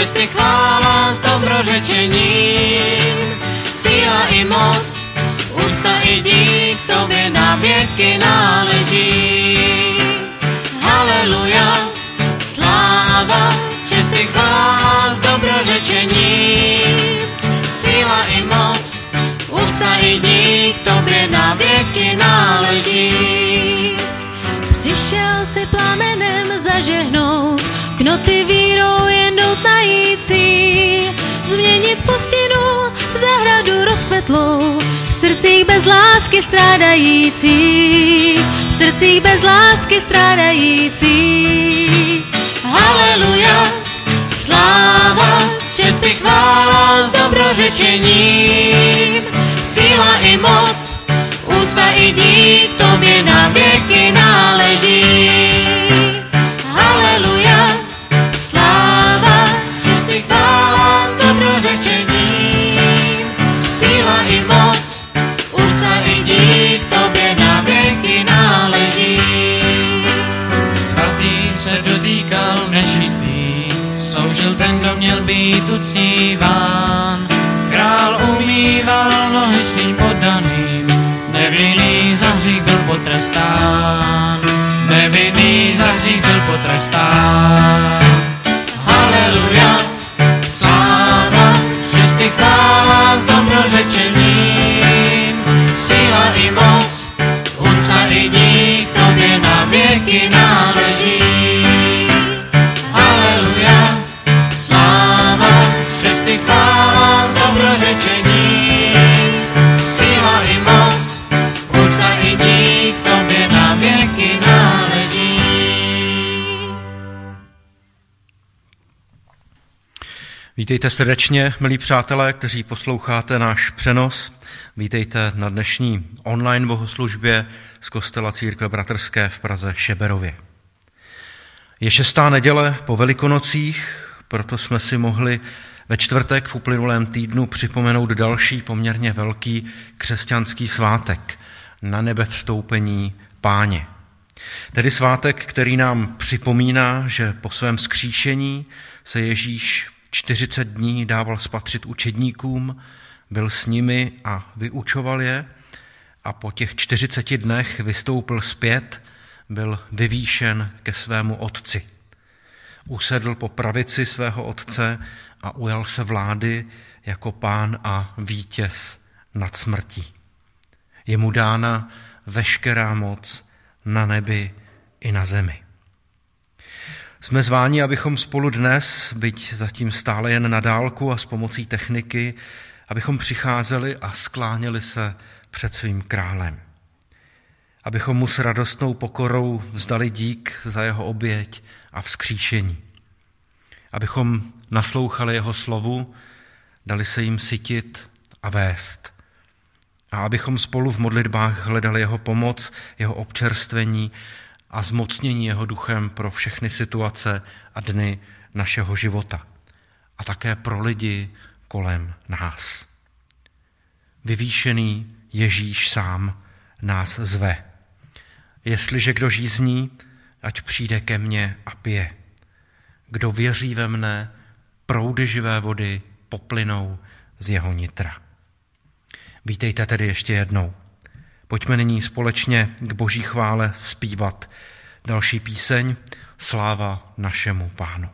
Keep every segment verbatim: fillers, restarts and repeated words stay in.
česty chvála s dobrořečením, síla i moc, úcta i dík tobě na věky náleží. Haleluja, sláva, česty chvála s dobrořečením, síla i moc, úcta i dík tobě na věky náleží. Přišel si plamenem zažehnout, knoty vírou jen doutnající, změnit pustinu v zahradu rozkvetlou, v srdcích bez lásky strádající, v srdcích bez lásky strádající. Haleluja, sláva, česty chvála s dobrořečením, síla i moc, úcta i dík tobě na věky náleží. Haleluja, sláva, česty chvála s dobrořečením, síla i moc, úcta i dík tobě na věky náleží. Svatý se dotýkal nečistý, sloužil ten, kdo měl být uctíván. Král umýval nohy svým poddaným, nevinný za hřích byl potrestán, nevinný za hřích byl potrestán. Haleluja, sláva, česty chvála s dobrořečením, síla i moc, úcta i dík tobě na věky náleží. Haleluja, sláva, česty chvála s dobrořečením, síla i moc, úcta i dík tobě na věky náleží. Vítejte srdečně, milí přátelé, kteří posloucháte náš přenos. Vítejte na dnešní online bohoslužbě z kostela Církve bratrské v Praze Šeberově. Je šestá neděle po Velikonocích, proto jsme si mohli ve čtvrtek v uplynulém týdnu připomenout další poměrně velký křesťanský svátek, na nebe vstoupení Páně. Tedy svátek, který nám připomíná, že po svém vzkříšení se Ježíš čtyřicet dní dával spatřit učedníkům, byl s nimi a vyučoval je a po těch čtyřiceti dnech vystoupil zpět, byl vyvýšen ke svému otci. Usedl po pravici svého otce a ujal se vlády jako pán a vítěz nad smrtí. Je mu dána veškerá moc na nebi i na zemi. Jsme zváni, abychom spolu dnes, byť zatím stále jen na dálku a s pomocí techniky, abychom přicházeli a skláněli se před svým králem. Abychom mu s radostnou pokorou vzdali dík za jeho oběť a vzkříšení. Abychom naslouchali jeho slovu, dali se jim sytit a vést. A abychom spolu v modlitbách hledali jeho pomoc, jeho občerstvení a zmocnění jeho duchem pro všechny situace a dny našeho života. A také pro lidi kolem nás. Vyvýšený Ježíš sám nás zve. Jestliže kdo žízní, ať přijde ke mně a pije. Kdo věří ve mne, proudy živé vody poplynou z jeho nitra. Vítejte tedy ještě jednou. Pojďme nyní společně k Boží chvále zpívat další píseň Sláva našemu Pánu.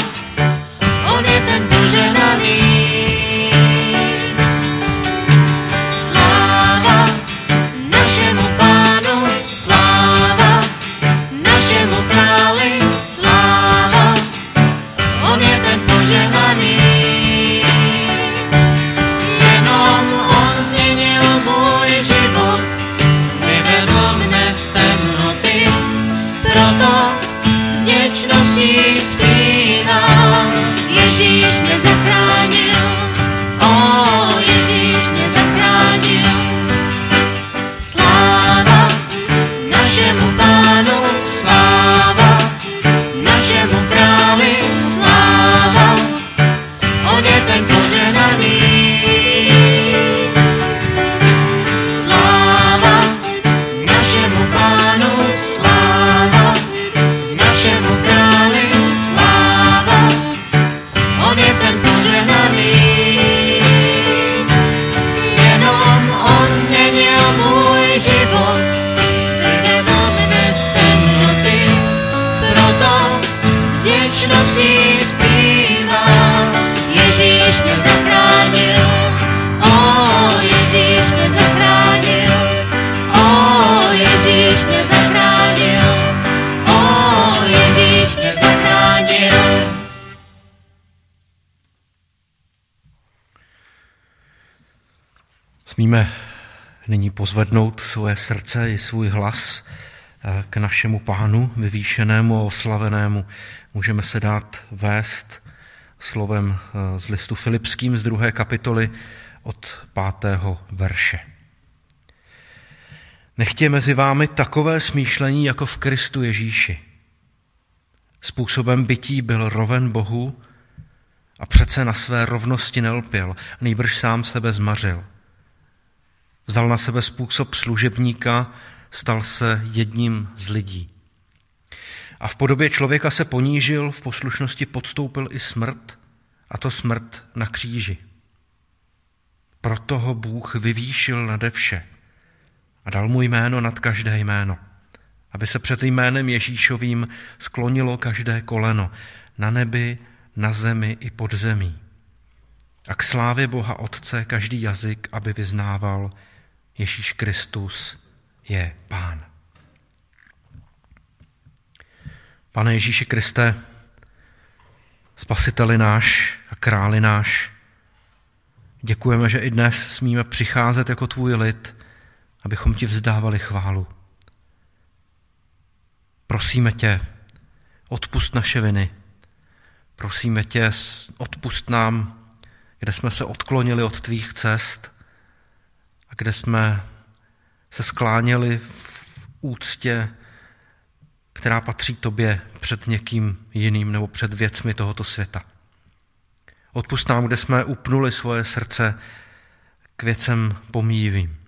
On je ten požehnaný. Ježíš mě zachránil, o, Ježíš mě zachránil. Smíme nyní pozvednout svoje srdce i svůj hlas k našemu Pánu, vyvýšenému a oslavenému. Můžeme se dát vést slovem z listu Filipským z druhé kapitoly od pátého verše. Nechtě mezi vámi takové smýšlení jako v Kristu Ježíši. Způsobem bytí byl roven Bohu a přece na své rovnosti nelpěl, nýbrž sám sebe zmařil. Vzal na sebe způsob služebníka, stal se jedním z lidí. A v podobě člověka se ponížil, v poslušnosti podstoupil i smrt, a to smrt na kříži. Proto ho Bůh vyvýšil nade vše a dal mu jméno nad každé jméno, aby se před jménem Ježíšovým sklonilo každé koleno na nebi, na zemi i pod zemí. A k slávě Boha Otce každý jazyk, aby vyznával, Ježíš Kristus je Pán. Pane Ježíši Kriste, Spasiteli náš a Králi náš, děkujeme, že i dnes smíme přicházet jako tvůj lid, abychom ti vzdávali chválu. Prosíme tě, odpusť naše viny. Prosíme tě, odpusť nám, kde jsme se odklonili od tvých cest a kde jsme se skláněli v úctě, která patří tobě před někým jiným nebo před věcmi tohoto světa. Odpusť nám, kde jsme upnuli svoje srdce k věcem pomíjivým.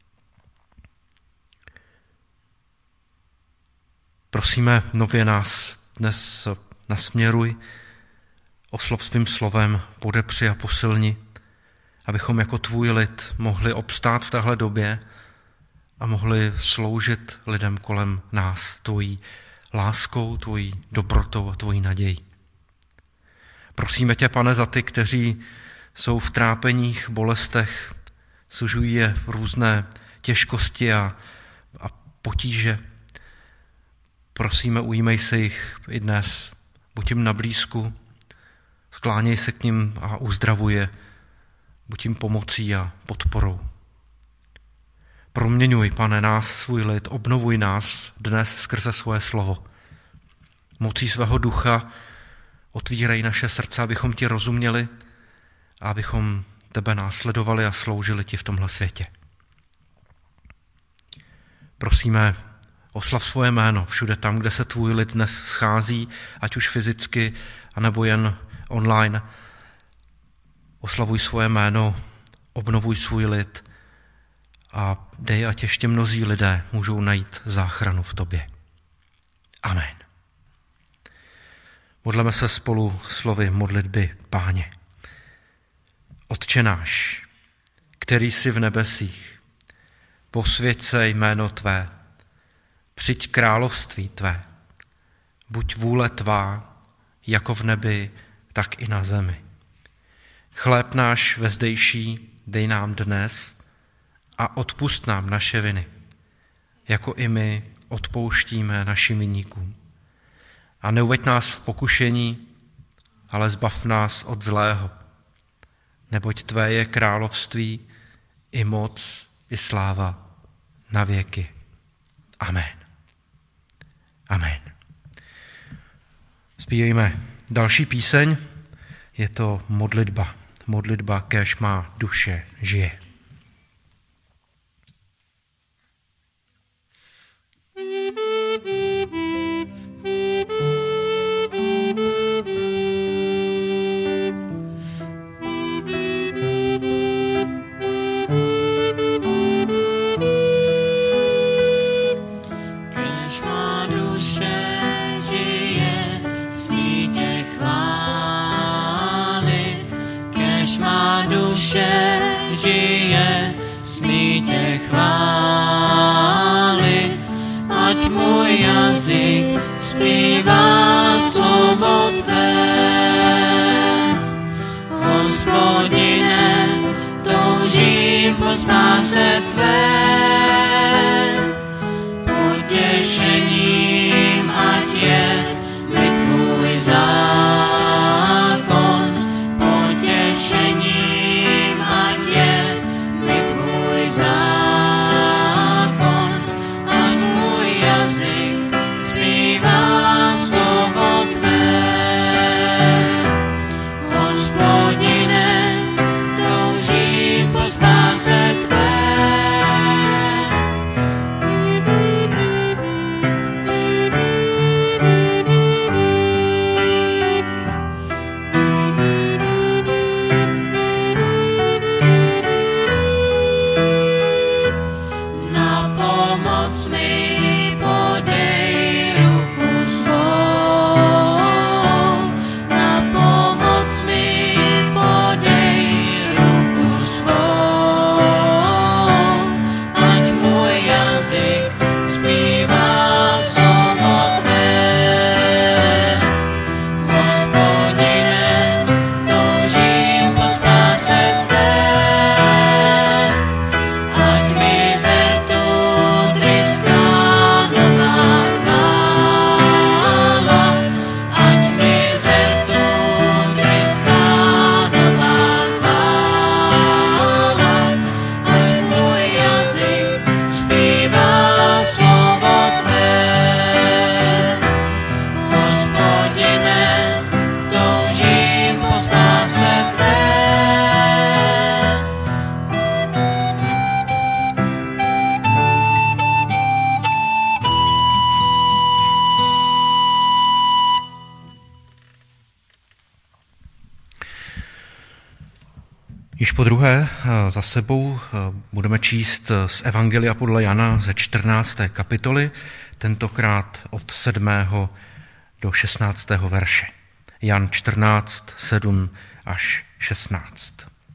Prosíme, nově nás dnes nasměruj, oslov svým slovem, podepři a posilni, abychom jako tvůj lid mohli obstát v téhle době a mohli sloužit lidem kolem nás tvojí láskou, tvojí dobrotou a tvojí nadějí. Prosíme tě, Pane, za ty, kteří jsou v trápeních, bolestech, sužují je různé těžkosti a, a potíže. Prosíme, ujímej se jich i dnes, buď jim na blízku, skláněj se k nim a uzdravuj je, buď jim pomocí a podporou. Proměňuj, Pane, nás, svůj lid, obnovuj nás dnes skrze svoje slovo. Mocí svého ducha otvírej naše srdce, abychom ti rozuměli a abychom tebe následovali a sloužili ti v tomhle světě. Prosíme, oslav svoje jméno všude tam, kde se tvůj lid dnes schází, ať už fyzicky, anebo jen online. Oslavuj svoje jméno, obnovuj svůj lid a dej, ať ještě mnozí lidé můžou najít záchranu v tobě. Amen. Modleme se spolu slovy modlitby Páně. Otče náš, který jsi v nebesích, posvěť se jméno tvé, přijď království tvé, buď vůle tvá, jako v nebi, tak i na zemi. Chléb náš vezdejší dej nám dnes a odpusť nám naše viny, jako i my odpouštíme našim viníkům. A neuveď nás v pokušení, ale zbav nás od zlého, neboť tvé je království, i moc, i sláva na věky. Amen. Amen. Zpívejme další píseň, je to modlitba. Modlitba, kéž má duše žije. Žije, smí tě chválit, ať můj jazyk zpívá slovo tvé. Hospodine, toužím po spáse tvé, buď po druhé za sebou budeme číst z Evangelia podle Jana ze čtrnácté kapitoly, tentokrát od sedmého do šestnáctého verše. Jan čtrnáct, sedm až šestnáct.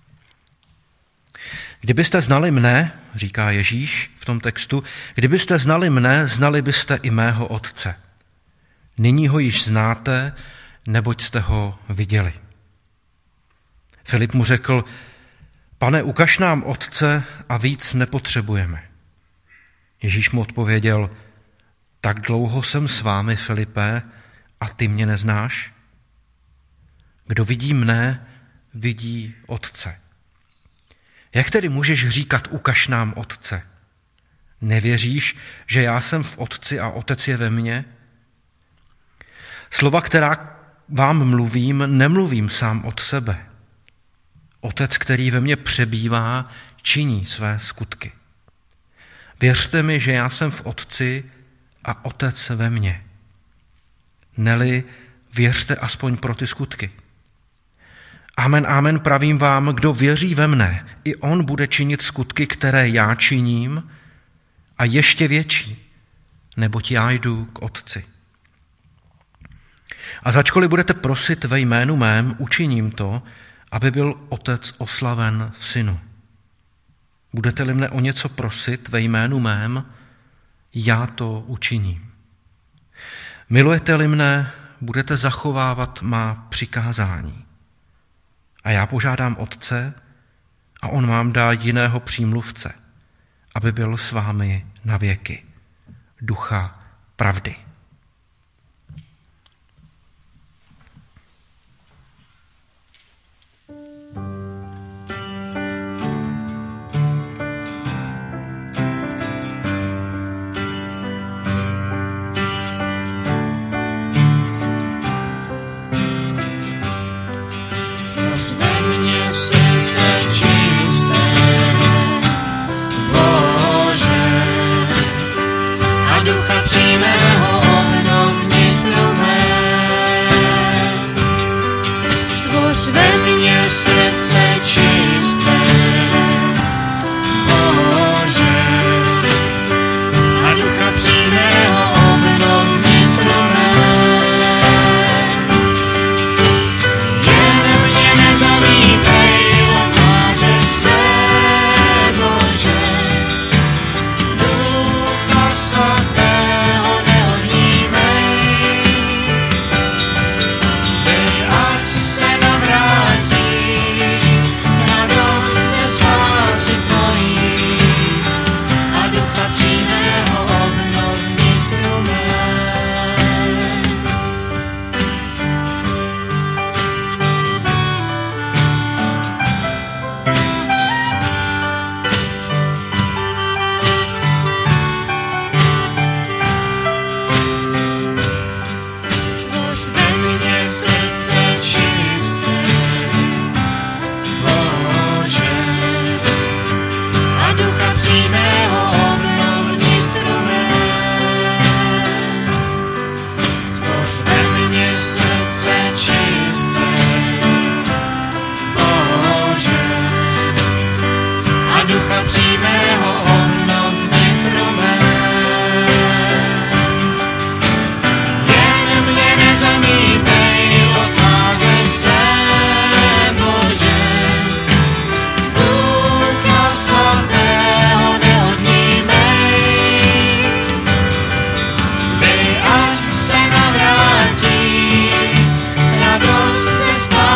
Kdybyste znali mne, říká Ježíš v tom textu, kdybyste znali mne, znali byste i mého Otce. Nyní ho již znáte, neboť jste ho viděli. Filip mu řekl, Pane, ukaž nám Otce a víc nepotřebujeme. Ježíš mu odpověděl, tak dlouho jsem s vámi, Filipe, a ty mě neznáš? Kdo vidí mne, vidí Otce. Jak tedy můžeš říkat, ukaž nám Otce? Nevěříš, že já jsem v Otci a Otec je ve mně? Slova, která vám mluvím, nemluvím sám od sebe. Otec, který ve mně přebývá, činí své skutky. Věřte mi, že já jsem v Otci a Otec ve mně. Neli, věřte aspoň pro ty skutky. Amen, amen, pravím vám, kdo věří ve mne, i on bude činit skutky, které já činím, a ještě větší, neboť já jdu k Otci. A začkoliv budete prosit ve jménu mém, učiním to, aby byl Otec oslaven v Synu. Budete-li mne o něco prosit ve jménu mém, já to učiním. Milujete-li mne, budete zachovávat má přikázání. A já požádám Otce, a on vám dá jiného přímluvce, aby byl s vámi na věky, Ducha pravdy.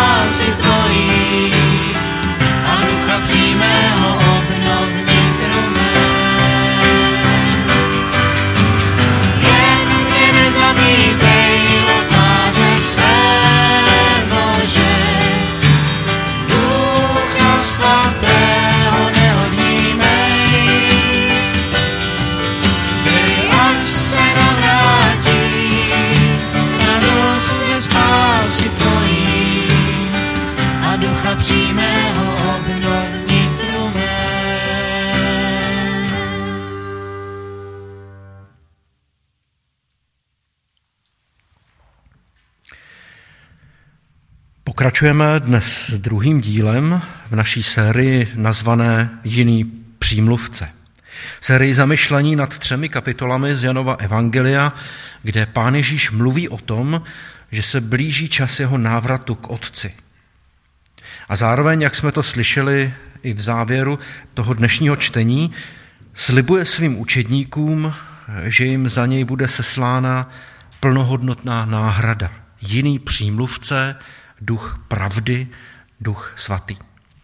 Přímého obnovni trhu. Pokračujeme dnes druhým dílem v naší sérii nazvané Jiný přímluvce. Sérii zamyšlení nad třemi kapitolami z Janova evangelia, kde Pán Ježíš mluví o tom, že se blíží čas jeho návratu k Otci. A zároveň, jak jsme to slyšeli i v závěru toho dnešního čtení, slibuje svým učedníkům, že jim za něj bude seslána plnohodnotná náhrada, jiný přímluvce, duch pravdy, duch svatý.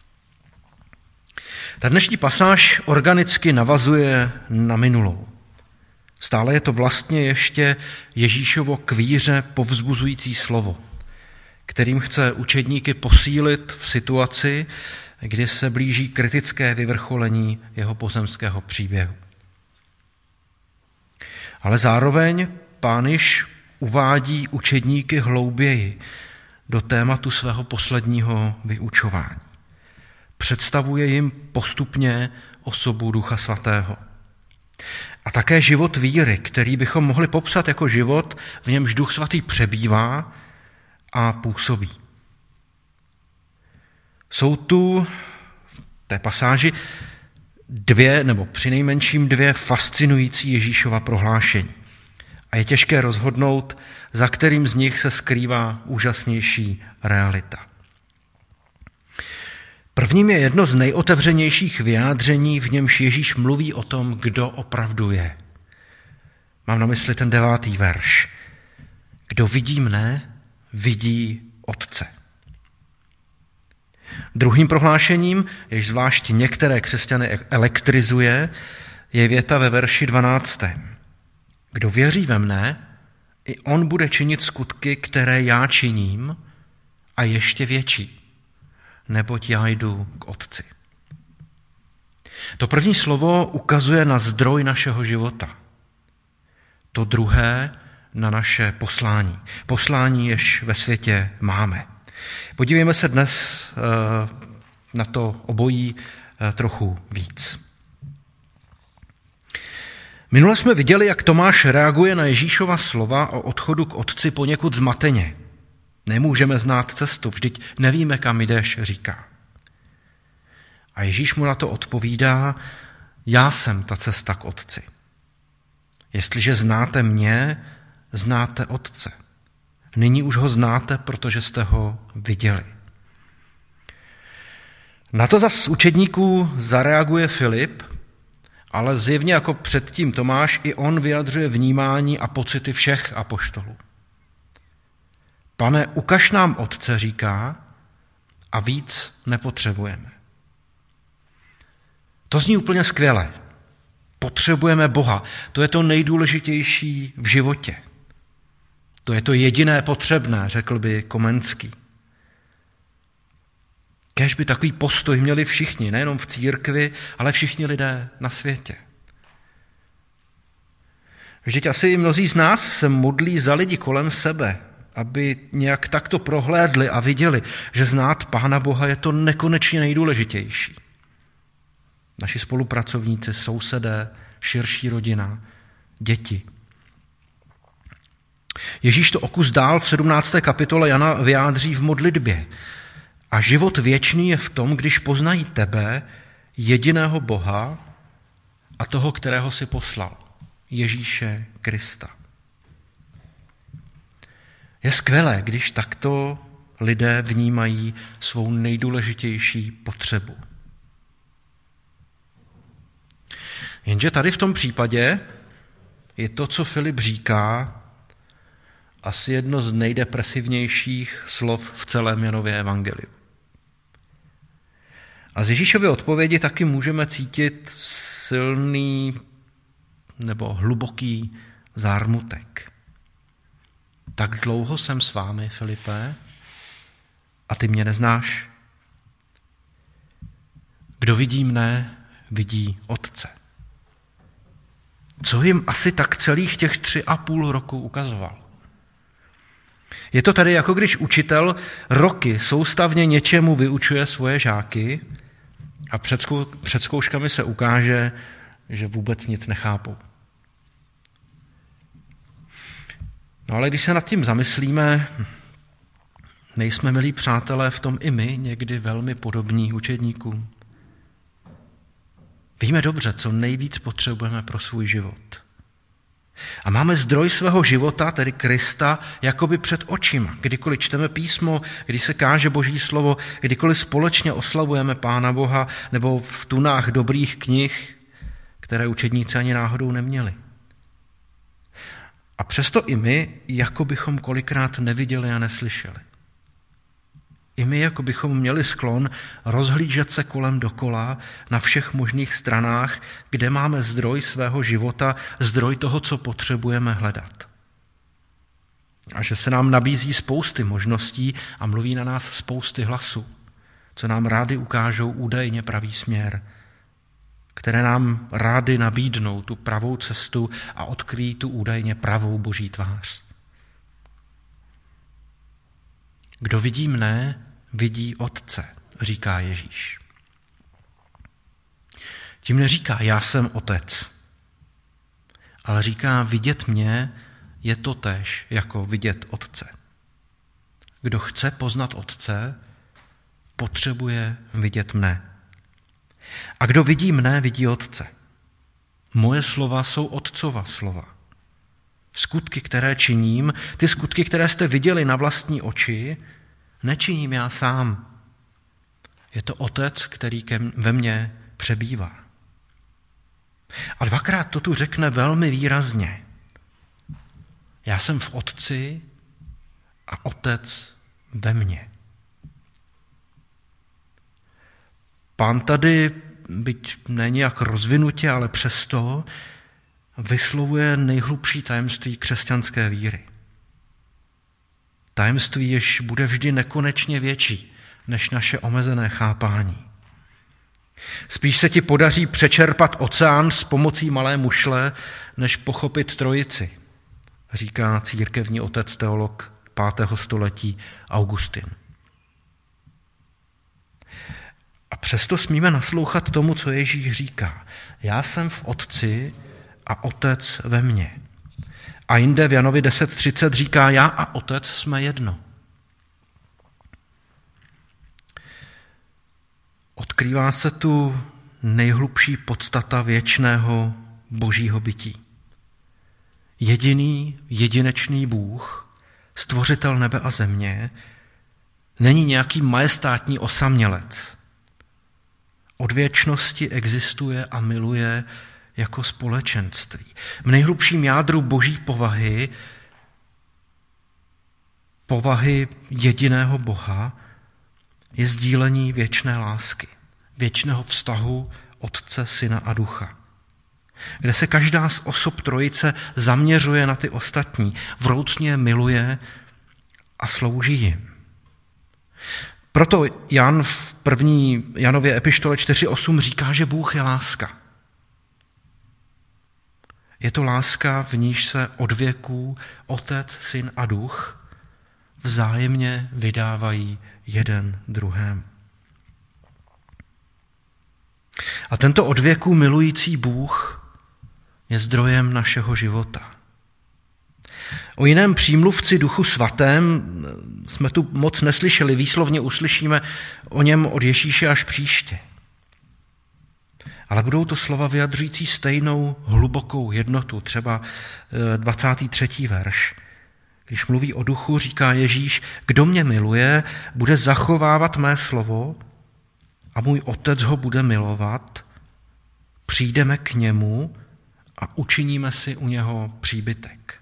Ta dnešní pasáž organicky navazuje na minulou. Stále je to vlastně ještě Ježíšovo k víře povzbuzující slovo, kterým chce učedníky posílit v situaci, kdy se blíží kritické vyvrcholení jeho pozemského příběhu. Ale zároveň Pán již uvádí učedníky hlouběji do tématu svého posledního vyučování. Představuje jim postupně osobu Ducha Svatého. A také život víry, který bychom mohli popsat jako život, v němž Duch Svatý přebývá a působí. Jsou tu v té pasáži dvě, nebo přinejmenším dvě fascinující Ježíšova prohlášení. A je těžké rozhodnout, za kterým z nich se skrývá úžasnější realita. Prvním je jedno z nejotevřenějších vyjádření, v němž Ježíš mluví o tom, kdo opravdu je. Mám na mysli ten devátý verš. Kdo vidí mne, vidí Otce. Druhým prohlášením, jež zvlášť některé křesťany elektrizuje, je věta ve verši dvanáctém. Kdo věří ve mne, i on bude činit skutky, které já činím, a ještě větší, neboť já jdu k Otci. To první slovo ukazuje na zdroj našeho života. To druhé na naše poslání. Poslání, jež ve světě máme. Podívejme se dnes na to obojí trochu víc. Minule jsme viděli, jak Tomáš reaguje na Ježíšova slova o odchodu k Otci poněkud zmateně. Nemůžeme znát cestu, vždyť nevíme, kam jdeš, říká. A Ježíš mu na to odpovídá, já jsem ta cesta k Otci. Jestliže znáte mě, znáte Otce. Nyní už ho znáte, protože jste ho viděli. Na to zas učedníků zareaguje Filip, ale zjevně jako předtím Tomáš, i on vyjadřuje vnímání a pocity všech apoštolů. Pane, ukaž nám Otce, říká, a víc nepotřebujeme. To zní úplně skvěle. Potřebujeme Boha. To je to nejdůležitější v životě. To je to jediné potřebné, řekl by Komenský. Kéž by takový postoj měli všichni, nejenom v církvi, ale všichni lidé na světě. Vždyť asi mnozí z nás se modlí za lidi kolem sebe, aby nějak takto prohlédli a viděli, že znát Pána Boha je to nekonečně nejdůležitější. Naši spolupracovníci, sousedé, širší rodina, děti. Ježíš to o kus dál v sedmnácté kapitole Jana vyjádří v modlitbě. A život věčný je v tom, když poznají tebe, jediného Boha a toho, kterého si poslal, Ježíše Krista. Je skvělé, když takto lidé vnímají svou nejdůležitější potřebu. Jenže tady v tom případě je to, co Filip říká, asi jedno z nejdepresivnějších slov v celém Janově evangeliu. A z Ježíšovy odpovědi taky můžeme cítit silný nebo hluboký zármutek. Tak dlouho jsem s vámi, Filipe, a ty mě neznáš? Kdo vidí mne, vidí Otce. Co jim asi tak celých těch tři a půl roku ukazoval? Je to tady jako když učitel roky soustavně něčemu vyučuje svoje žáky a před, zkou, před zkouškami se ukáže, že vůbec nic nechápou. No ale když se nad tím zamyslíme, Nejsme, milí přátelé, v tom i my někdy velmi podobní učedníkům? Víme dobře, co nejvíc potřebujeme pro svůj život. A máme zdroj svého života, tedy Krista, jakoby před očima. Kdykoliv čteme písmo, když se káže Boží slovo, kdykoliv společně oslavujeme Pána Boha, nebo v tunách dobrých knih, které učedníci ani náhodou neměli. A přesto i my, jako bychom kolikrát neviděli a neslyšeli. I my, jako bychom měli sklon rozhlížet se kolem dokola na všech možných stranách, kde máme zdroj svého života, zdroj toho, co potřebujeme hledat. A že se nám nabízí spousty možností a mluví na nás spousty hlasů, co nám rády ukážou údajně pravý směr, které nám rády nabídnou tu pravou cestu a odkryjí tu údajně pravou Boží tvář. Kdo vidí mne, vidí Otce, říká Ježíš. Tím neříká, já jsem Otec, ale říká, vidět mě je totéž jako vidět Otce. Kdo chce poznat Otce, potřebuje vidět mne. A kdo vidí mne, vidí Otce. Moje slova jsou Otcova slova. Skutky, které činím, ty skutky, které jste viděli na vlastní oči, nečiním já sám. Je to Otec, který ve mně přebývá. A dvakrát to tu řekne velmi výrazně. Já jsem v Otci a Otec ve mně. Pán tady, byť není jak rozvinutě, ale přesto vyslovuje nejhlubší tajemství křesťanské víry. Tajemství, jež bude vždy nekonečně větší než naše omezené chápání. Spíš se ti podaří přečerpat oceán s pomocí malé mušle, než pochopit trojici, říká církevní otec teolog pátého století Augustin. A přesto smíme naslouchat tomu, co Ježíš říká. Já jsem v Otci a Otec ve mně. A jinde v Janovi deset třicet říká, já a Otec jsme jedno. Odkrývá se tu nejhlubší podstata věčného božího bytí. Jediný, jedinečný Bůh, stvořitel nebe a země, není nějaký majestátní osamělec. Od věčnosti existuje a miluje jako společenství. V nejhlubším jádru boží povahy, povahy jediného Boha, je sdílení věčné lásky, věčného vztahu Otce, Syna a Ducha, kde se každá z osob trojice zaměřuje na ty ostatní, vroucně miluje a slouží jim. Proto Jan v první Janově epištole čtyři osm říká, že Bůh je láska. Je to láska, v níž se od věků Otec, Syn a Duch vzájemně vydávají jeden druhému. A tento od věků milující Bůh je zdrojem našeho života. O jiném přímluvci Duchu Svatém jsme tu moc neslyšeli, výslovně uslyšíme o něm od Ježíše až příště. Ale budou to slova vyjadřující stejnou hlubokou jednotu, třeba dvacátý třetí verš. Když mluví o duchu, říká Ježíš, kdo mě miluje, bude zachovávat mé slovo a můj Otec ho bude milovat, přijdeme k němu a učiníme si u něho příbytek.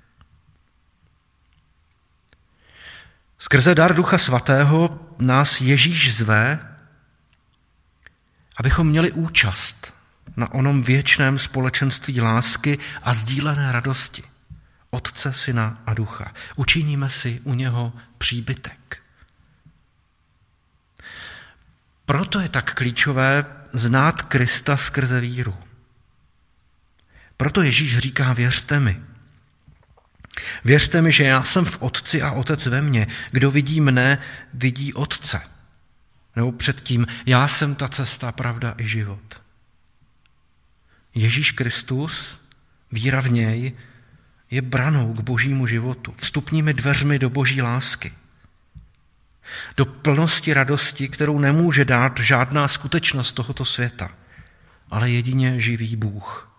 Skrze dar Ducha Svatého nás Ježíš zve, abychom měli účast na onom věčném společenství lásky a sdílené radosti Otce, Syna a Ducha. Učiníme si u něho příbytek. Proto je tak klíčové znát Krista skrze víru. Proto Ježíš říká, věřte mi. Věřte mi, že já jsem v Otci a Otec ve mně. Kdo vidí mne, vidí Otce. Nebo předtím, já jsem ta cesta, pravda i život. Ježíš Kristus, víra v něj, je branou k božímu životu, vstupními dveřmi do boží lásky. do plnosti radosti, kterou nemůže dát žádná skutečnost tohoto světa, ale jedině živý Bůh.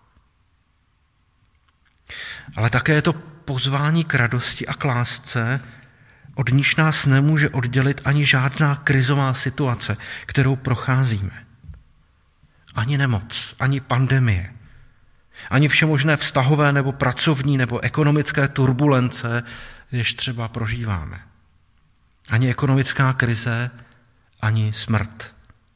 Ale také je to pozvání k radosti a k lásce, od níž nás nemůže oddělit ani žádná krizová situace, kterou procházíme. Ani nemoc, ani pandemie, ani všemožné vztahové nebo pracovní nebo ekonomické turbulence, jež třeba prožíváme. Ani ekonomická krize, ani smrt.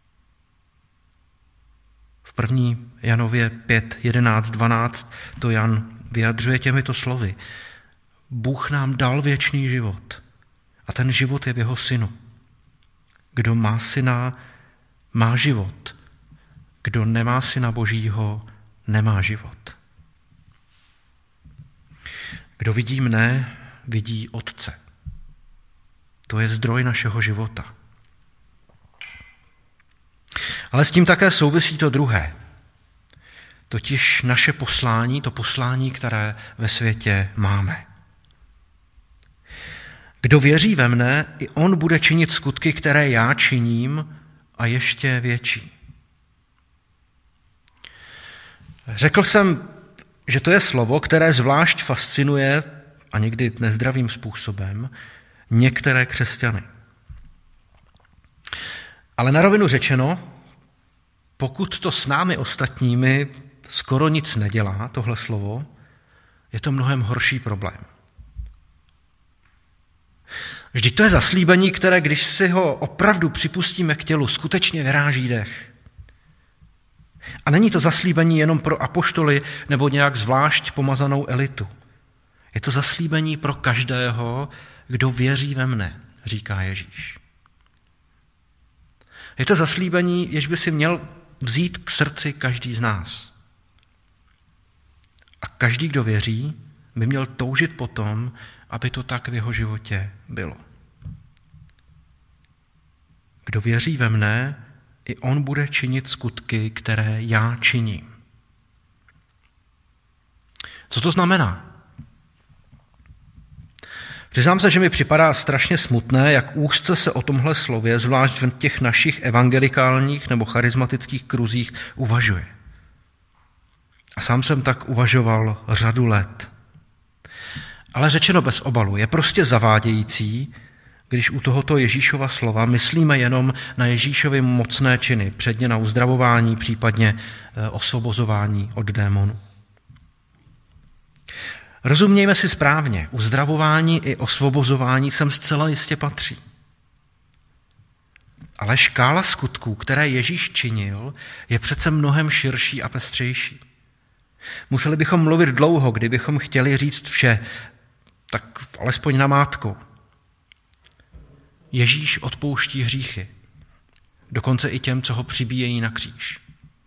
V první Janově pět, jedenáct, dvanáct to Jan vyjadřuje těmito slovy. Bůh nám dal věčný život a ten život je v jeho synu. Kdo má syna, má život. Kdo nemá syna Božího, nemá život. Kdo vidí mne, vidí Otce. To je zdroj našeho života. Ale s tím také souvisí to druhé. Totiž naše poslání, to poslání, které ve světě máme. Kdo věří ve mne, i on bude činit skutky, které já činím, a ještě větší. Řekl jsem, že to je slovo, které zvlášť fascinuje, a někdy nezdravým způsobem, některé křesťany. Ale na rovinu řečeno, pokud to s námi ostatními skoro nic nedělá, tohle slovo, je to mnohem horší problém. Vždyť to je zaslíbení, které, když si ho opravdu připustíme k tělu, skutečně vyráží dech. A není to zaslíbení jenom pro apoštoly nebo nějak zvlášť pomazanou elitu. Je to zaslíbení pro každého, kdo věří ve mne, říká Ježíš. Je to zaslíbení, jež by si měl vzít k srdci každý z nás. A každý, kdo věří, by měl toužit po tom, aby to tak v jeho životě bylo. Kdo věří ve mne, i on bude činit skutky, které já činím. Co to znamená? Přiznám se, že mi připadá strašně smutné, jak úzce se o tomhle slově, zvlášť v těch našich evangelikálních nebo charismatických kruzích, uvažuje. A sám jsem tak uvažoval řadu let. Ale řečeno bez obalu, je prostě zavádějící, když u tohoto Ježíšova slova myslíme jenom na Ježíšovy mocné činy, předně na uzdravování, případně osvobozování od démonů. Rozumějme si správně, uzdravování i osvobozování sem zcela jistě patří. Ale škála skutků, které Ježíš činil, je přece mnohem širší a pestřejší. Museli bychom mluvit dlouho, kdybychom chtěli říct vše, tak alespoň namátkou. Ježíš odpouští hříchy, dokonce i těm, co ho přibíjejí na kříž.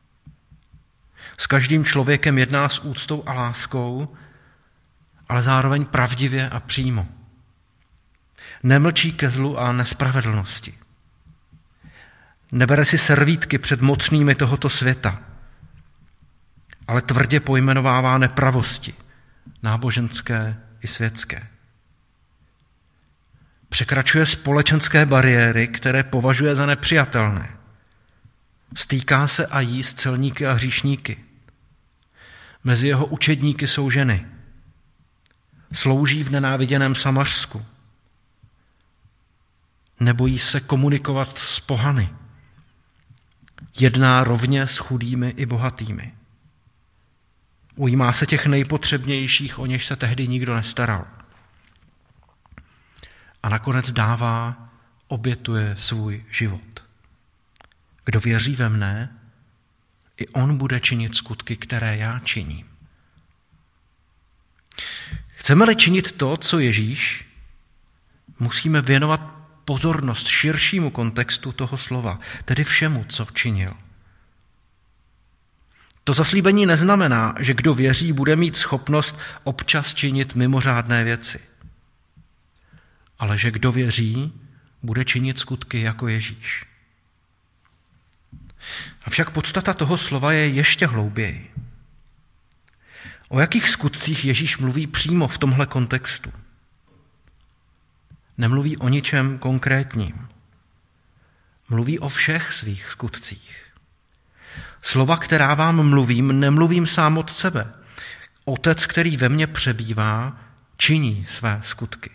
S každým člověkem jedná s úctou a láskou, ale zároveň pravdivě a přímo. Nemlčí ke zlu a nespravedlnosti. Nebere si servítky před mocnými tohoto světa, ale tvrdě pojmenovává nepravosti, náboženské i světské. Překračuje společenské bariéry, které považuje za nepřijatelné. Stýká se a jí s celníky a hříšníky. Mezi jeho učedníky jsou ženy. Slouží v nenáviděném Samařsku. Nebojí se komunikovat s pohany. Jedná rovně s chudými i bohatými. Ujímá se těch nejpotřebnějších, o něž se tehdy nikdo nestaral. A nakonec dává, obětuje svůj život. Kdo věří ve mne, i on bude činit skutky, které já činím. Chceme-li činit to, co Ježíš, musíme věnovat pozornost širšímu kontextu toho slova, tedy všemu, co činil. To zaslíbení neznamená, že kdo věří, bude mít schopnost občas činit mimořádné věci. Ale že kdo věří, bude činit skutky jako Ježíš. Avšak podstata toho slova je ještě hlouběji. O jakých skutcích Ježíš mluví přímo v tomhle kontextu? Nemluví o ničem konkrétním. Mluví o všech svých skutcích. Slova, která vám mluvím, nemluvím sám od sebe. Otec, který ve mně přebývá, činí své skutky.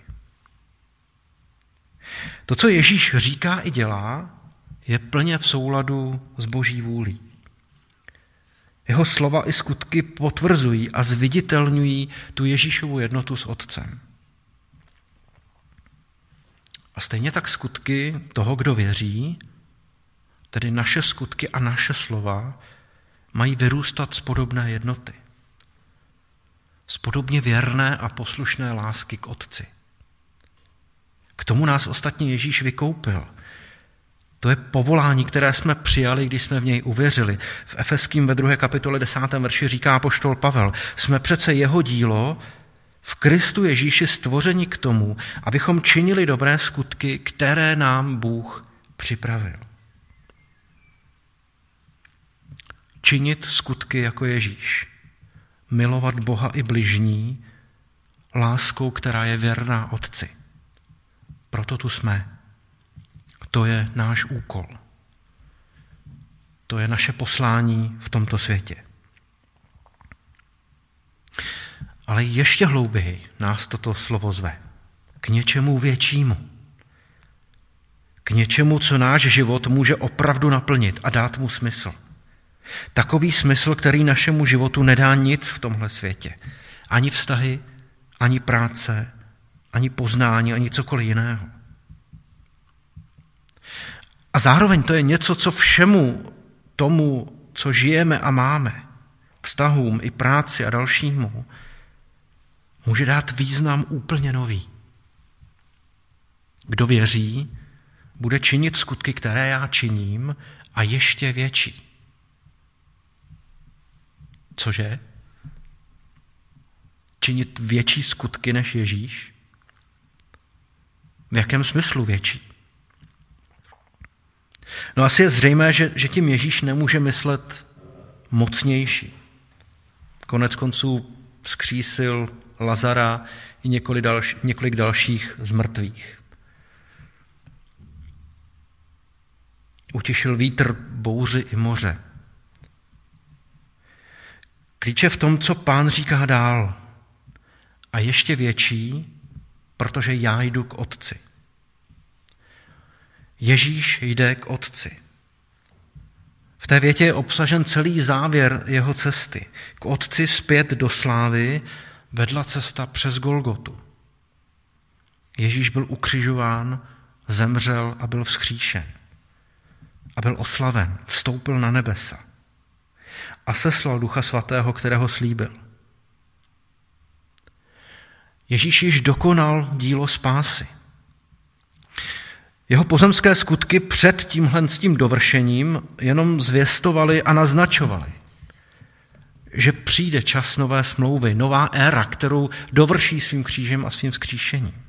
To, co Ježíš říká i dělá, je plně v souladu s Boží vůlí. Jeho slova i skutky potvrzují a zviditelňují tu Ježíšovu jednotu s Otcem. A stejně tak skutky toho, kdo věří, tedy naše skutky a naše slova, mají vyrůstat z podobné jednoty. Z podobně věrné a poslušné lásky k Otci. K tomu nás ostatně Ježíš vykoupil. To je povolání, které jsme přijali, když jsme v něj uvěřili. V Efeským ve druhé kapitole desátém verši říká apoštol Pavel, jsme přece jeho dílo v Kristu Ježíši stvořeni k tomu, abychom činili dobré skutky, které nám Bůh připravil. Činit skutky jako Ježíš. Milovat Boha i bližní láskou, která je věrná Otci. Proto tu jsme. To je náš úkol. To je naše poslání v tomto světě. Ale ještě hlouběji nás toto slovo zve. K něčemu většímu. K něčemu, co náš život může opravdu naplnit a dát mu smysl. Takový smysl, který našemu životu nedá nic v tomhle světě. Ani vztahy, ani práce, ani poznání, ani cokoliv jiného. A zároveň to je něco, co všemu tomu, co žijeme a máme, vztahům i práci a dalšímu, může dát význam úplně nový. Kdo věří, bude činit skutky, které já činím, a ještě větší. Cože? Činit větší skutky než Ježíš? V jakém smyslu větší? No asi je zřejmé, že, že tím Ježíš nemůže myslet mocnější. Konec konců vzkřísil Lazara i několik, dalš, několik dalších z mrtvých. Utišil vítr, bouři i moře. Klíč je v tom, co Pán říká dál. A ještě větší, protože já jdu k Otci. Ježíš jde k Otci. V té větě je obsažen celý závěr jeho cesty. K Otci zpět do slávy vedla cesta přes Golgotu. Ježíš byl ukřižován, zemřel a byl vzkříšen. A byl oslaven, vstoupil na nebesa. A seslal Ducha Svatého, kterého slíbil. Ježíš již dokonal dílo spásy. Jeho pozemské skutky před tímhle s tím dovršením jenom zvěstovali a naznačovali, že přijde čas nové smlouvy, nová éra, kterou dovrší svým křížem a svým vzkříšením.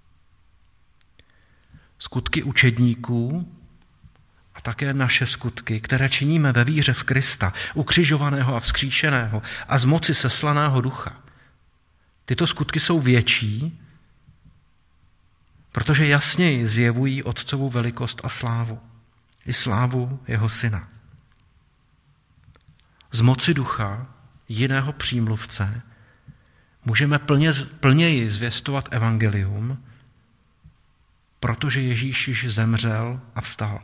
Skutky učedníků a také naše skutky, které činíme ve víře v Krista, ukřižovaného a vzkříšeného a z moci seslaného Ducha. Tyto skutky jsou větší, protože jasněji zjevují Otcovu velikost a slávu. I slávu jeho syna. Z moci Ducha, jiného přímluvce, můžeme plně, plněji zvěstovat evangelium, protože Ježíš již zemřel a vstal.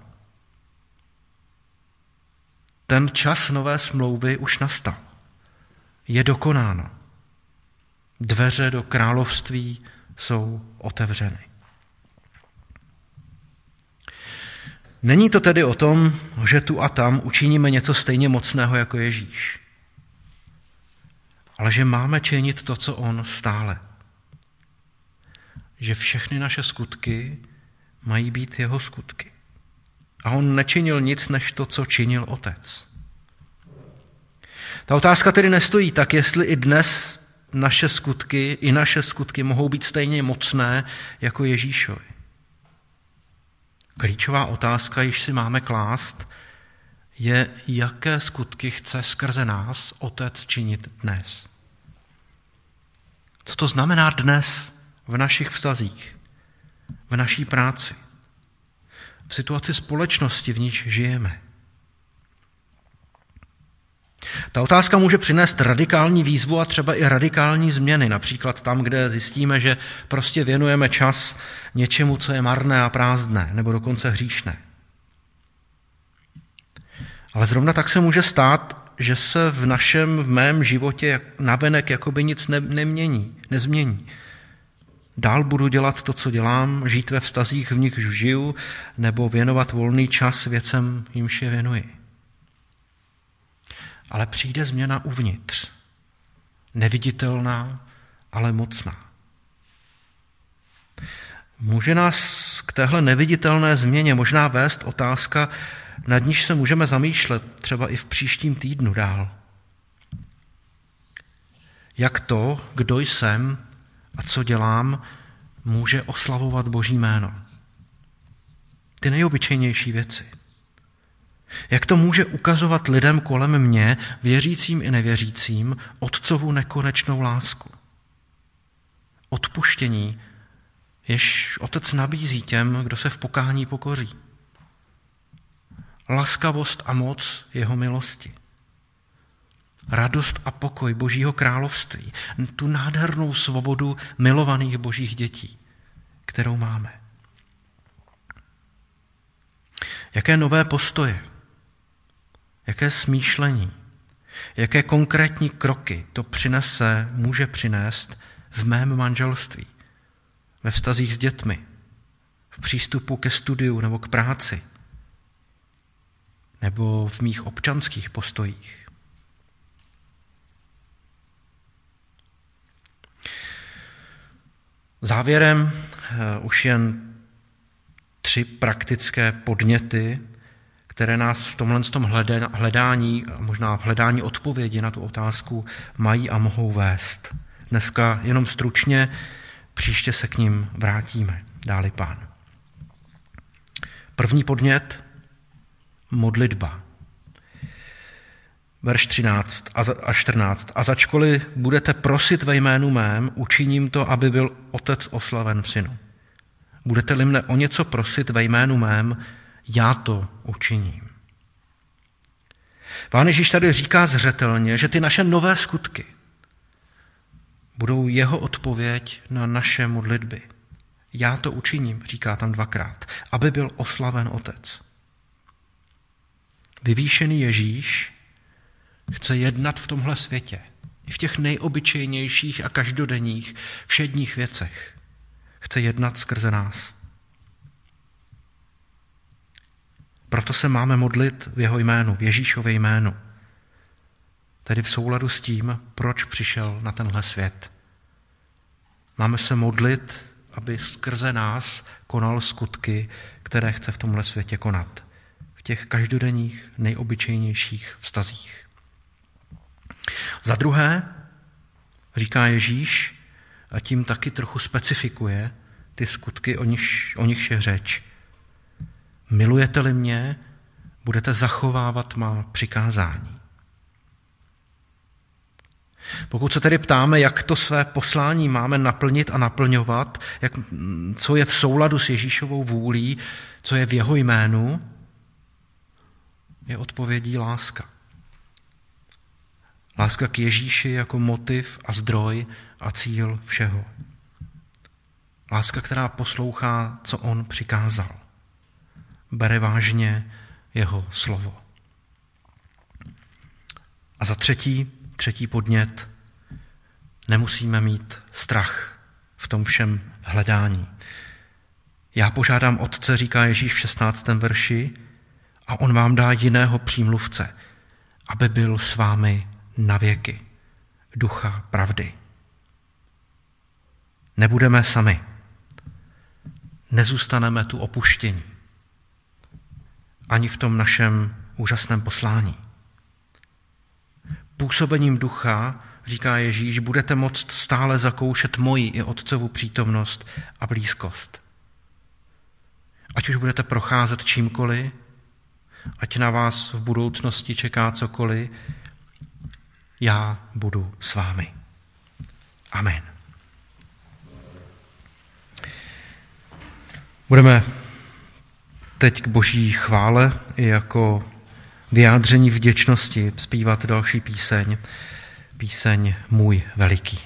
Ten čas nové smlouvy už nastal. Je dokonáno. Dveře do království jsou otevřeny. Není to tedy o tom, že tu a tam učiníme něco stejně mocného jako Ježíš, ale že máme činit to, co on stále. Že všechny naše skutky mají být jeho skutky. A on nečinil nic, než to, co činil Otec. Ta otázka tedy nestojí tak, jestli i dnes naše skutky, i naše skutky mohou být stejně mocné jako Ježíšovi. Klíčová otázka, již si máme klást, je, jaké skutky chce skrze nás Otec činit dnes. Co to znamená dnes v našich vztazích, v naší práci, v situaci společnosti, v níž žijeme. Ta otázka může přinést radikální výzvu a třeba i radikální změny, například tam, kde zjistíme, že prostě věnujeme čas něčemu, co je marné a prázdné, nebo dokonce hříšné. Ale zrovna tak se může stát, že se v našem, v mém životě navenek jakoby nic ne, nemění, nezmění. Dál budu dělat to, co dělám, žít ve vztazích, v nich žiju, nebo věnovat volný čas věcem, jimž je věnuji. Ale přijde změna uvnitř. Neviditelná, ale mocná. Může nás k téhle neviditelné změně možná vést otázka, nad níž se můžeme zamýšlet třeba i v příštím týdnu dál. Jak to, kdo jsem a co dělám, může oslavovat Boží jméno? Ty nejobyčejnější věci. Jak to může ukazovat lidem kolem mě, věřícím i nevěřícím, Otcovu nekonečnou lásku? Odpuštění, jež Otec nabízí těm, kdo se v pokání pokoří. Laskavost a moc jeho milosti. Radost a pokoj Božího království. Tu nádhernou svobodu milovaných Božích dětí, kterou máme. Jaké nové postoje, jaké smýšlení, jaké konkrétní kroky to přinese, může přinést v mém manželství, ve vztazích s dětmi, v přístupu ke studiu nebo k práci, nebo v mých občanských postojích. Závěrem už jen tři praktické podněty, které nás v tomhle tom hledání, možná v hledání odpovědi na tu otázku mají a mohou vést. Dneska jenom stručně, příště se k ním vrátíme, dáli Pán. První podnět, modlitba. Verš třináct a čtrnáct. A začkoliv budete prosit ve jménu mém, učiním to, aby byl Otec oslaven v Synu. Budete-li mne o něco prosit ve jménu mém, já to učiním. Pán Ježíš tady říká zřetelně, že ty naše nové skutky budou jeho odpověď na naše modlitby. Já to učiním, říká tam dvakrát, aby byl oslaven Otec. Vyvýšený Ježíš chce jednat v tomhle světě, i v těch nejobyčejnějších a každodenních všedních věcech. Chce jednat skrze nás. Proto se máme modlit v jeho jménu, v Ježíšově jménu. Tedy v souladu s tím, proč přišel na tenhle svět. Máme se modlit, aby skrze nás konal skutky, které chce v tomhle světě konat. V těch každodenních, nejobyčejnějších vztazích. Za druhé, říká Ježíš, a tím taky trochu specifikuje ty skutky, o nichž, o nichž je řeč. Milujete-li mě, budete zachovávat má přikázání. Pokud se tedy ptáme, jak to své poslání máme naplnit a naplňovat, jak, co je v souladu s Ježíšovou vůlí, co je v jeho jménu, je odpovědí láska. Láska k Ježíši jako motiv a zdroj a cíl všeho. Láska, která poslouchá, co on přikázal. Bere vážně jeho slovo. A za třetí, třetí podnět, nemusíme mít strach v tom všem hledání. Já požádám Otce, říká Ježíš v šestnáctém verši, a on vám dá jiného přímluvce, aby byl s vámi na věky, ducha pravdy. Nebudeme sami. Nezůstaneme tu opuštění. Ani v tom našem úžasném poslání. Působením ducha, říká Ježíš, budete moct stále zakoušet moji i Otcovu přítomnost a blízkost. Ať už budete procházet čímkoliv, ať na vás v budoucnosti čeká cokoliv, já budu s vámi. Amen. Budeme teď k Boží chvále i jako vyjádření vděčnosti zpívat další píseň, píseň Můj veliký.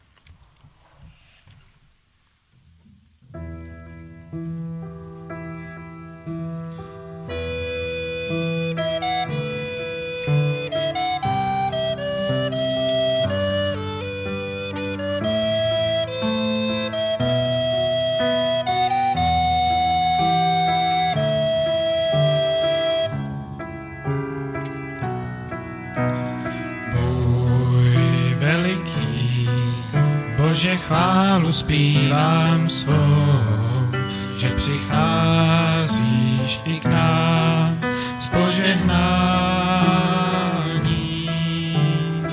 Bože, chválu zpívám svou, že přicházíš i k nám s požehnáním.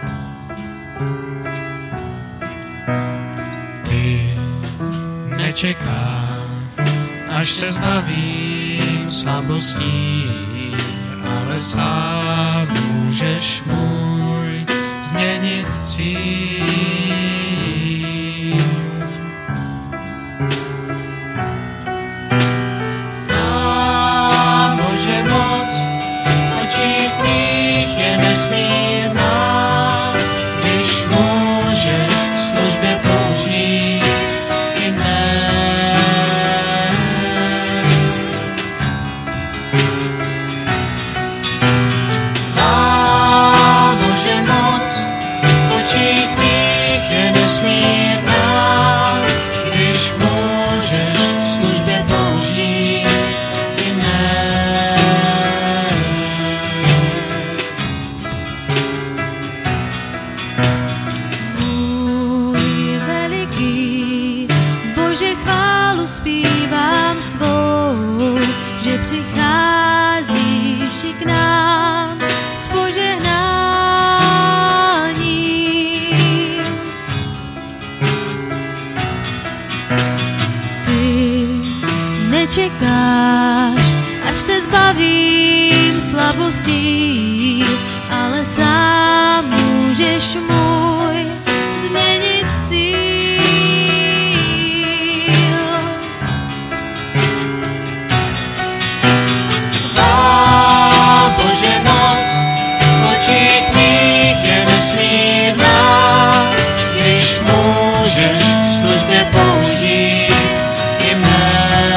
Ty nečekám, až se zbavím slabostí, ale sám můžeš můj změnit cíl. Čekáš, až se zbavím slabostí, ale sám můžeš můj změnit cíl. Tvá Bože moc v očích mých je nesmírná, když můžeš v službě použít i mne.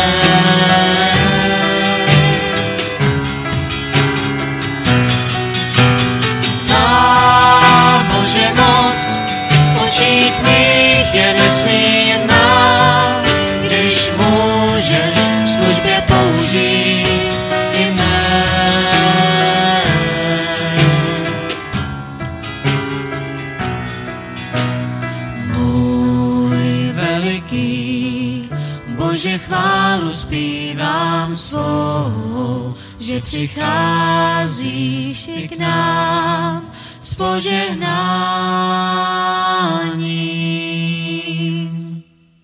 Je nesmírná, když můžeš v službě použít i mne. Můj veliký Bože, chválu zpívám svou, že přicházíš i k nám s požehnáním.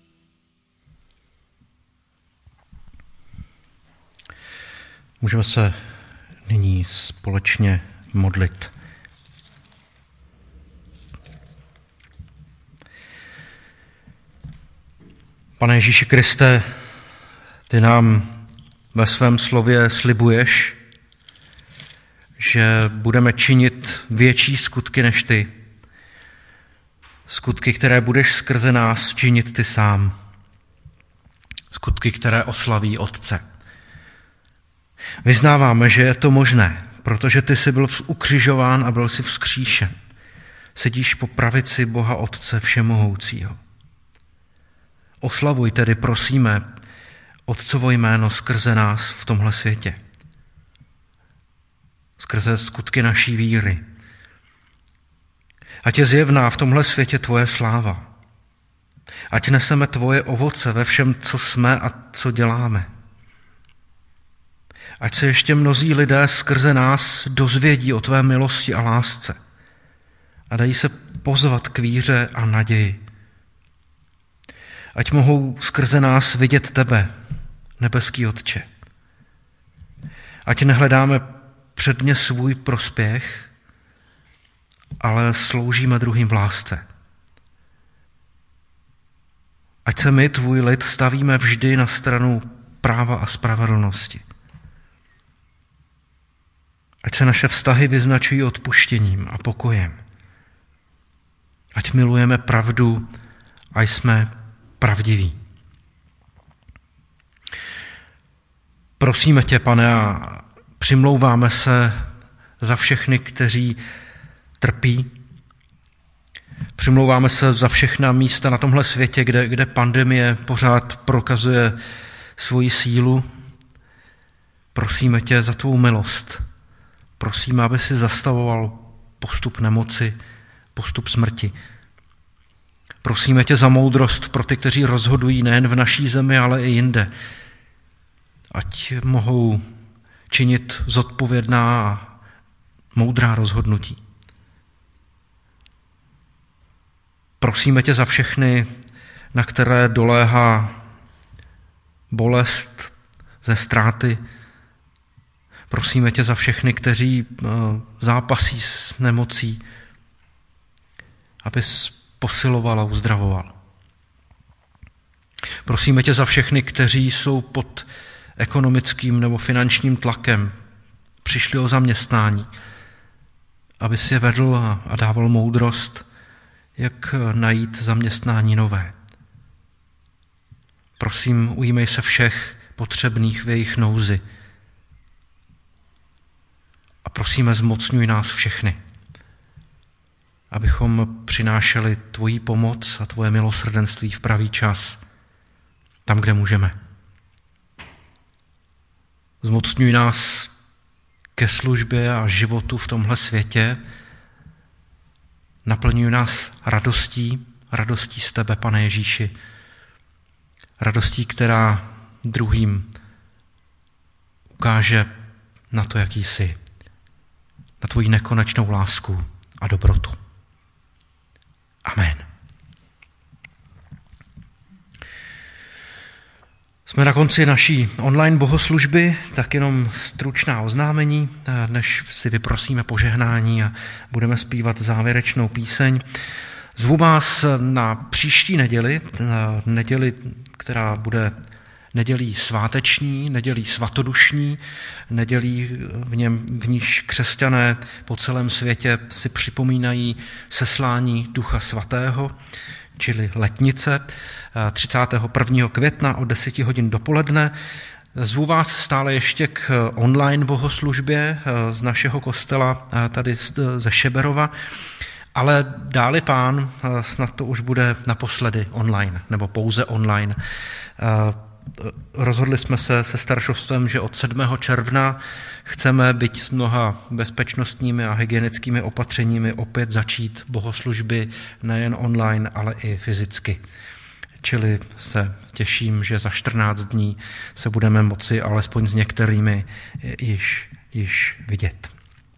Můžeme se nyní společně modlit. Pane Ježíši Kriste, ty nám ve svém slově slibuješ, že budeme činit větší skutky než ty. Skutky, které budeš skrze nás činit ty sám. Skutky, které oslaví Otce. Vyznáváme, že je to možné, protože ty jsi byl ukřižován a byl jsi vzkříšen. Sedíš po pravici Boha Otce Všemohoucího. Oslavuj tedy, prosíme, Otcovo jméno skrze nás v tomhle světě. Skrze skutky naší víry. Ať je zjevná v tomhle světě tvoje sláva. Ať neseme tvoje ovoce ve všem, co jsme a co děláme. Ať se ještě mnozí lidé skrze nás dozvědí o tvé milosti a lásce a dají se pozvat k víře a naději. Ať mohou skrze nás vidět tebe, nebeský Otče. Ať nehledáme předně svůj prospěch, ale sloužíme druhým v lásce. Ať se my, tvůj lid, stavíme vždy na stranu práva a spravedlnosti. Ať se naše vztahy vyznačují odpuštěním a pokojem. Ať milujeme pravdu a jsme pravdiví. Prosíme tě, Pane, a přimlouváme se za všechny, kteří trpí. Přimlouváme se za všechna místa na tomhle světě, kde, kde pandemie pořád prokazuje svoji sílu. Prosíme tě za tvou milost. Prosíme, aby si zastavoval postup nemoci, postup smrti. Prosíme tě za moudrost pro ty, kteří rozhodují nejen v naší zemi, ale i jinde. Ať mohou činit zodpovědná a moudrá rozhodnutí. Prosíme tě za všechny, na které doléhá bolest ze ztráty. Prosíme tě za všechny, kteří zápasí s nemocí, abys posiloval a uzdravoval. Prosíme tě za všechny, kteří jsou pod ekonomickým nebo finančním tlakem, přišli o zaměstnání, abys je vedl a dával moudrost, jak najít zaměstnání nové. Prosím, ujímej se všech potřebných v jejich nouzi. A prosíme, zmocňuj nás všechny, abychom přinášeli tvoji pomoc a tvoje milosrdenství v pravý čas, tam, kde můžeme. Zmocňuj nás ke službě a životu v tomhle světě. Naplňuj nás radostí, radostí z tebe, Pane Ježíši. Radostí, která druhým ukáže na to, jaký jsi. Na tvoji nekonečnou lásku a dobrotu. Amen. Jsme na konci naší online bohoslužby, tak jenom stručná oznámení, než si vyprosíme požehnání a budeme zpívat závěrečnou píseň. Zvu vás na příští neděli, na neděli, která bude nedělí sváteční, nedělí svatodušní, nedělí v něm, v níž křesťané po celém světě si připomínají seslání Ducha Svatého, čili letnice, třicátého prvního května od deseti hodin dopoledne. Zvu vás stále ještě k online bohoslužbě z našeho kostela tady ze Šeberova, ale dáli Pán, snad to už bude naposledy online, nebo pouze online. Rozhodli jsme se se staršovstvem, že od sedmého června chceme, byť s mnoha bezpečnostními a hygienickými opatřeními, opět začít bohoslužby nejen online, ale i fyzicky. Čili se těším, že za čtrnáct dní se budeme moci alespoň s některými již, již vidět.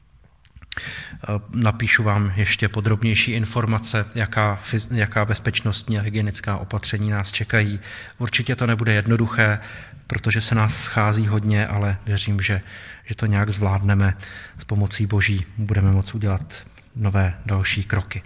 Napíšu vám ještě podrobnější informace, jaká, jaká bezpečnostní a hygienická opatření nás čekají. Určitě to nebude jednoduché, protože se nás schází hodně, ale věřím, že, že to nějak zvládneme. S pomocí Boží budeme moct udělat nové další kroky.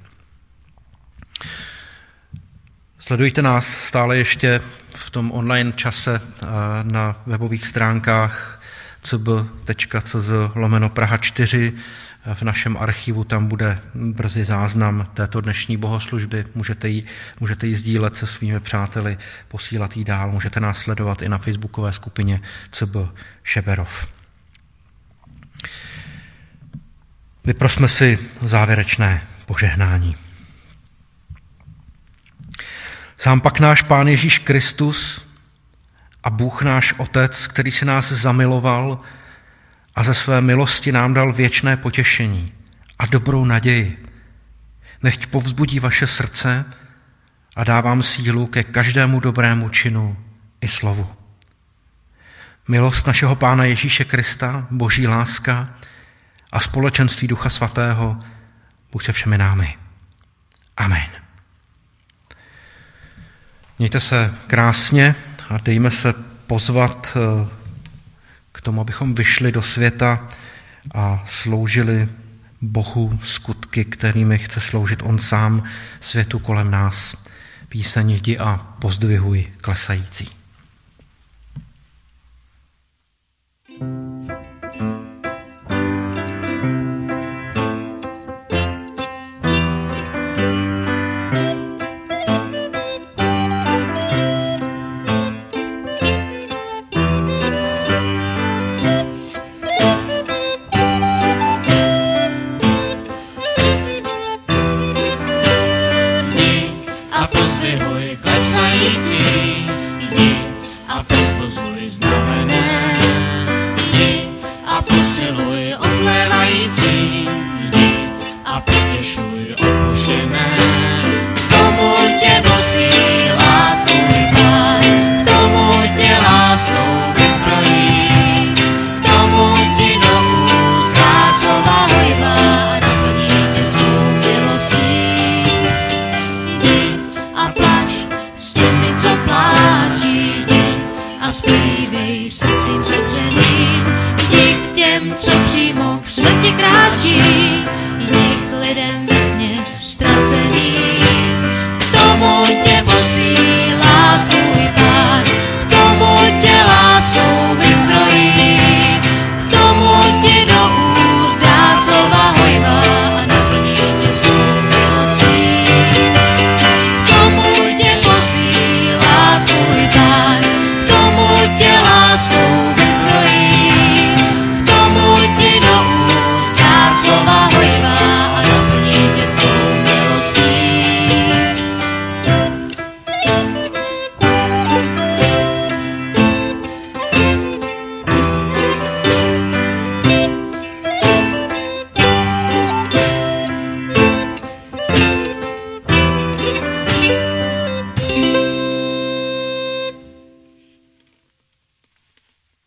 Sledujte nás stále ještě v tom online čase na webových stránkách c b tečka c z lomeno Praha čtyři. V našem archivu tam bude brzy záznam této dnešní bohoslužby. Můžete ji, můžete ji sdílet se svými přáteli, posílat ji dál. Můžete nás sledovat i na facebookové skupině C B Šeberov. Vyprosme si závěrečné požehnání. Sám pak náš Pán Ježíš Kristus a Bůh náš Otec, který si nás zamiloval a ze své milosti nám dal věčné potěšení a dobrou naději, nechť povzbudí vaše srdce a dá vám sílu ke každému dobrému činu i slovu. Milost našeho Pána Ježíše Krista, Boží láska a společenství Ducha Svatého buď se všemi námi. Amen. Mějte se krásně a dejme se pozvat k tomu, abychom vyšli do světa a sloužili Bohu skutky, kterými chce sloužit on sám světu kolem nás. píseň Jdi a pozdvihuj klesající. Komu tě nosí